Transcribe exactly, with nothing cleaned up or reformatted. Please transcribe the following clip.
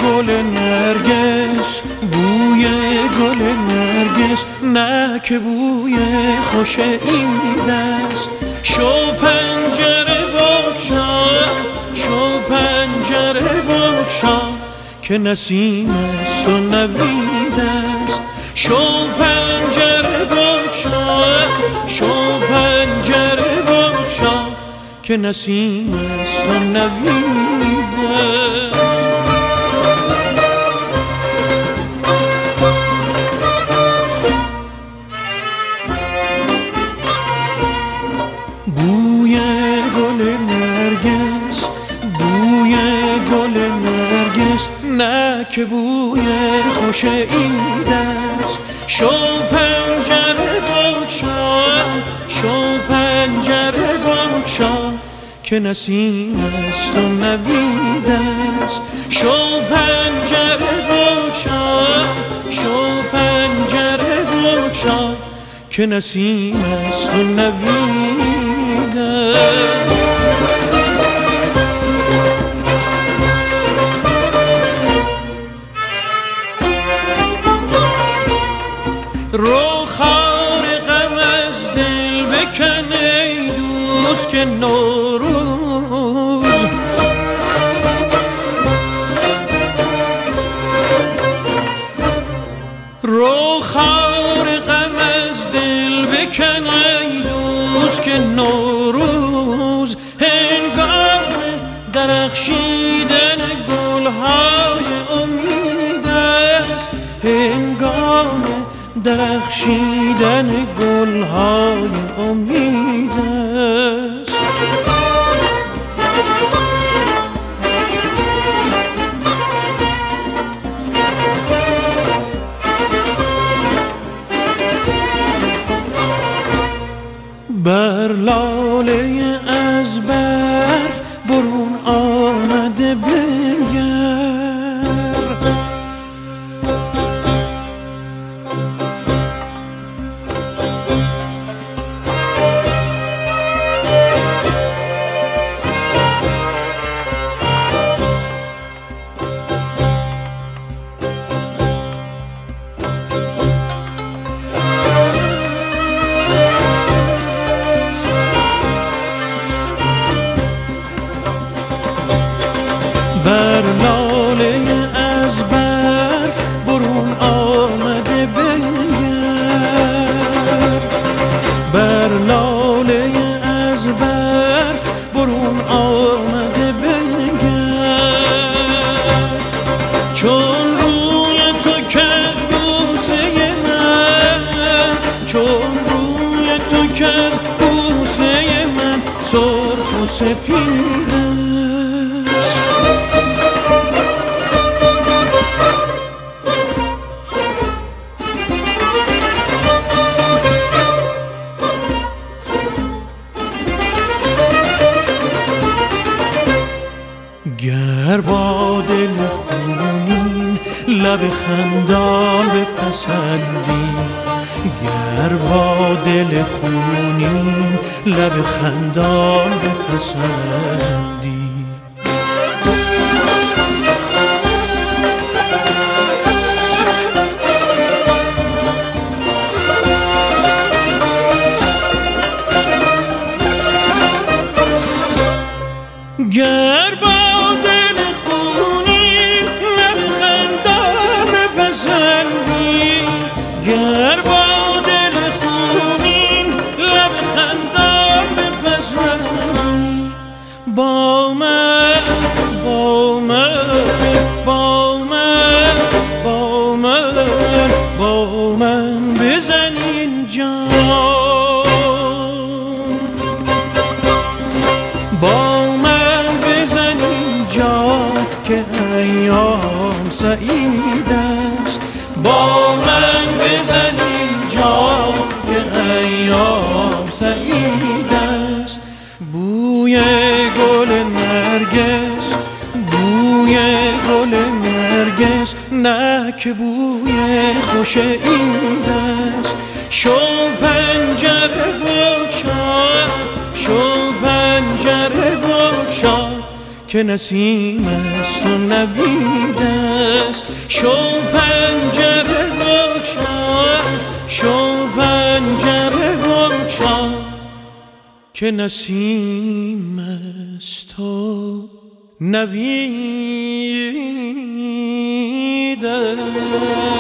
گل نرگس، بوی گل نرگس، نه که بوی خوش این دست. شو پنجره بگشا، شو پنجره بگشا، که نسیم است و نوید است. شو پنجره بگشا، شو پنجره بگشا، که نسیم است و نوید است. بوی گل نرگس، بوی گل نرگس، نه که بوی خوش این دست. شو پنجره بگشا، شو پنجره بگشا، که نسیم است و نوید است. شو پنجره بگشا، شو پنجره بگشا، که نسیم است و نوید است. رو خار غم از دل بکن ای دوست، که نوروز رو خار غم از دل بکن ای دوست، که نوروز هنگام درخشیدن گلهای امید است. هنگام درخشیدن گلهای امید است. بر لاله از برف برون آمده بنگر، بر لاله از برف برون آمده بنگر، بر لاله از برف برون آمده بنگر. چون روی تو کز بوسه من، چون روی تو کز بوسه من سرخ و سپید است. گر با دل خونین لب خندان بپسندی، گر با دل خونین لب خندان بپسندی. گر با دل خونین لب خندان بپسندی، گر با دل خونین لب خندان بپسندی. با من، با من، با من، با من، با من بزن این جام، با که ایام سعید است. با من بزن اینجا که ایام سعید است. بوی گل نرگس، بوی گل نرگس، نه که بوی خوش این دست. شو پنجره بگشا، شو پنجره بگشا، که نسیم است و نوید است. شو پنجره بگشا، شو پنجره بگشا که نسیم است و نوید است.